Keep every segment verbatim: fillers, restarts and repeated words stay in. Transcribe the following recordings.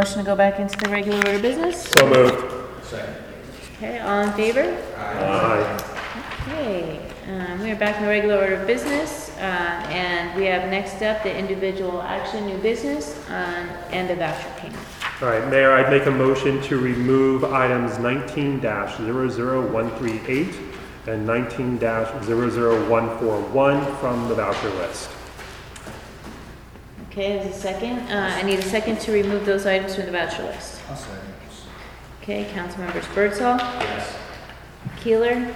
motion to go back into the regular order of business? So moved. Second. Okay, all in favor? Aye. Okay, um, we are back in the regular order of business, uh, and we have next up the individual action, new business, um, and the voucher payment. All right, Mayor, I'd make a motion to remove items nineteen dash zero zero one three eight and nineteen dash zero zero one four one from the voucher list. Okay, there's a second. Uh, I need a second to remove those items from the voucher list. I'll second. Okay, council members Birdsall, Yes. Keeler.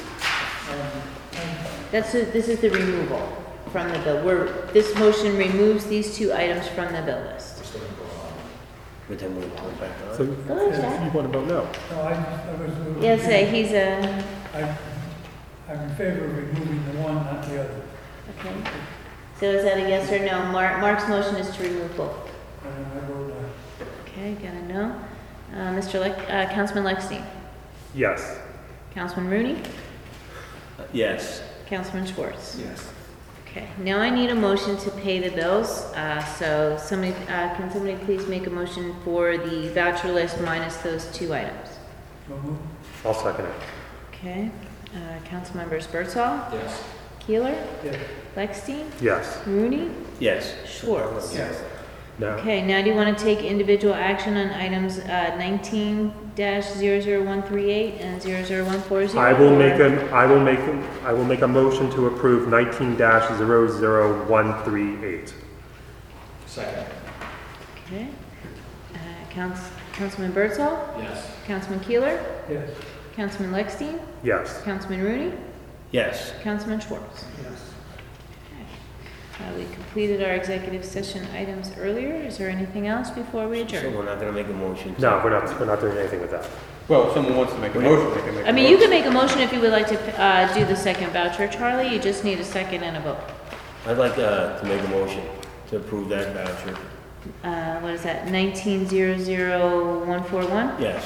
That's, a- this is the removal from the bill. We're, this motion removes these two items from the bill list. But then we'll go back So on. Go ahead, Jack. you want to vote no? No, I, I was. Yeah, say he's a, I, I'm in favor of removing the one, not the other. okay. So is that a yes or no? Mark, Mark's motion is to remove both. And I vote no. Okay, got a no. Uh, Mister Leck, uh, Councilman Lexstein, Yes. Councilman Rooney, Yes. Councilman Schwartz. Yes. Okay, now I need a motion to pay the bills. Uh, so somebody, uh, can somebody please make a motion for the voucher list minus those two items? So moved. I'll second it. Okay, uh, council members Birdsall, Yes. Keeler, Yes. Lexstein, Yes. Rooney, Yes. Schwartz. Yes. No. Okay, now do you want to take individual action on items, uh, nineteen dash zero zero one three eight and zero zero one four zero? I will make an, I will make, a- I will make a motion to approve nineteen dash zero zero one three eight. Second. Okay, uh, Council, Councilman Birdsall, Yes. Councilman Keeler, Yes. Councilman Lexstein, Yes. Councilman Rooney, Yes. Councilman Schwartz. Yes. Uh, we completed our executive session items earlier. Is there anything else before we So adjourn? we're not gonna make a motion? to- No, we're not, we're not doing anything with that. Well, if someone wants to make a motion, they can make a I mean, you motion. can make a motion if you would like to, uh, do the second voucher, Charlie. You just need a second and a vote. I'd like, uh, to make a motion to approve that voucher. Uh, what is that, nineteen zero zero one four one? Yes.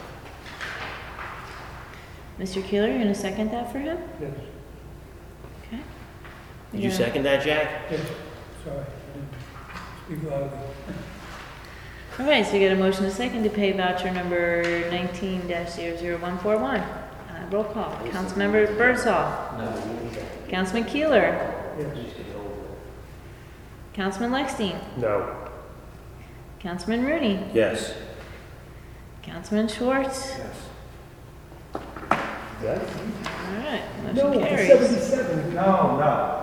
Mister Keeler, you're gonna second that for him? Yes. Okay. Did you Yeah. second that, Jack? Yes. Sorry, I didn't speak loudly. All right, so we got a motion to second to pay voucher number nineteen dash zero zero one four one. Uh, roll call. Councilmember Birdsall. No. Councilman Keeler. Yes. Councilman Lexstein. No. Councilman Rooney. Yes. Councilman Schwartz. Yes. All right, motion carries. No, no.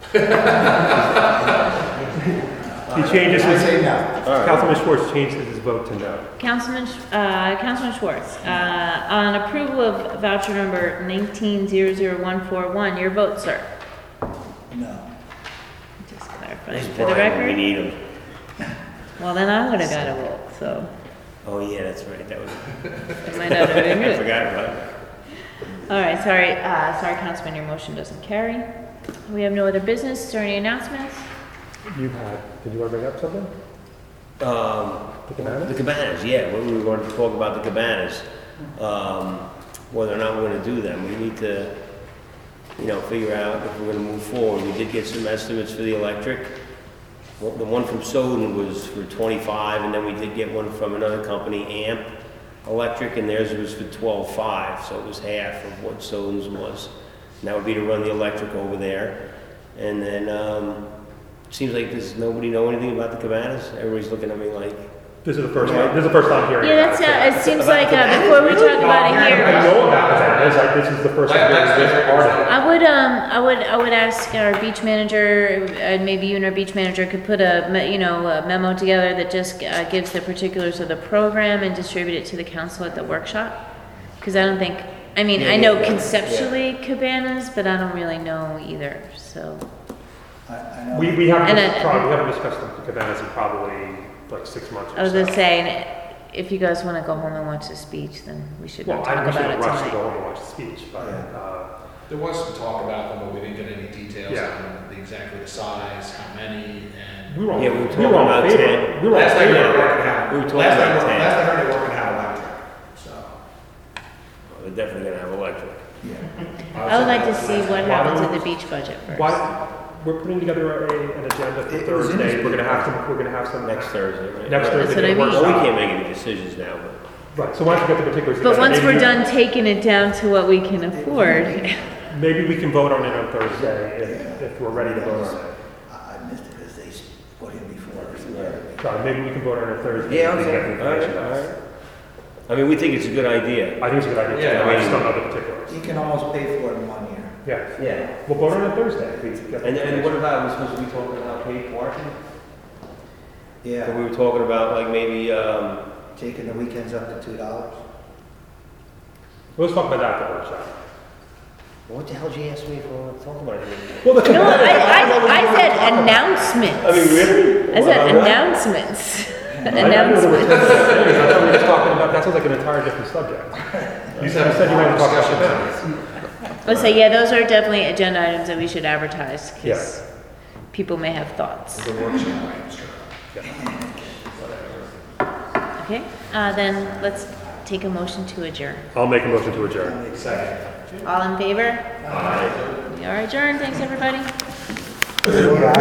He changes his, no. Councilman Schwartz changed his vote to no. Councilman, Sch- uh, Councilman Schwartz, uh, on approval of voucher number nineteen zero zero one four one, your vote, sir. No. Just clarifying That's for the Brian, we record. need him. Well, then I would have got a vote, so Oh, yeah, that's right, that was, it might not have been I good. forgot about it. All right, sorry, uh, sorry, Councilman, your motion doesn't carry. We have no other business. Is there any announcements? You had, did you want to bring up something? Um, The cabanas? the cabanas, yeah, we were going to talk about the cabanas. Um, whether or not we're gonna do them, we need to, you know, figure out if we're gonna move forward. We did get some estimates for the electric. Well, the one from Soden was for twenty-five, and then we did get one from another company, Amp Electric, and theirs was for twelve-five, so it was half of what Soden's was. And that would be to run the electric over there. And then, um, seems like does nobody know anything about the cabanas? Everybody's looking at me like, This is the first time, this is the first time hearing Yeah, about that's, it. uh, it seems like, uh, before we talk about it I here, know about cabanas, like, this is the first time hearing this part of it. I would, um, I would, I would ask our beach manager, and maybe you and our beach manager could put a, me- you know, a memo together that just, uh, gives the particulars of the program and distribute it to the council at the workshop. Cause I don't think, I mean, I know conceptually cabanas, but I don't really know either, so. I, I know. We, we haven't, And then- probably, we haven't discussed the cabanas in probably like six months I or was so. just saying, if you guys wanna go home and watch the speech, then we should Well, not I talk wish about I'd it rush to go tonight. home and watch the speech, but, uh, There was some talk about them, but we didn't get any details Yeah. on the exactly the size, how many, and. we were all, Yeah, we were we talking were all about in favor. ten. We were all in Last I heard, they favor. were working out. We were talking Last I about heard- ten. Last I heard, they were working out electric, so. we're definitely gonna have electric. Yeah. I would like to see what Why happens don't with the beach budget first. Why, we're putting together a, an agenda for It was in Thursday. his We're gonna have paper. some, we're gonna have some. Next Thursday, right? Next Right. Thursday. That's what I mean. Well, we workshop. can't make any decisions now, but. Right, so why don't you get the particulars But together? once Maybe we're you- done taking it down to what we can afford, Maybe we can vote on it on Thursday if, if we're ready to vote on it. I I missed it because they s- put him before us. So maybe we can vote on it Thursday. Yeah, and get the okay, all right, information all out. right. I mean, we think it's a good idea. I think it's a good idea, Yeah, too. I I just mean- don't know the particulars. You can almost pay for it in one year. Yeah, Yeah. we'll vote on it Thursday. if we get the And, and what information. about, we're supposed to be talking about paid parking? Yeah, And we were talking about like maybe, um, taking the weekends up to two dollars. Let's talk about that at the workshop. what the hell did you ask me for, to talk about it? Well, the no, I, I, I said announcements. I mean, really? I said Well, announcements. I didn't know there were Announcements. ten different things. I thought we were just talking about, that sounds like an entirely different subject. You said, you said you wanted to talk about the Let's say, yeah, those are definitely agenda items that we should advertise, because Yes. people may have thoughts. The workshop items, sure. Okay, uh, then let's take a motion to adjourn. I'll make a motion to adjourn. Second. All in favor? We are adjourned, thanks, everybody.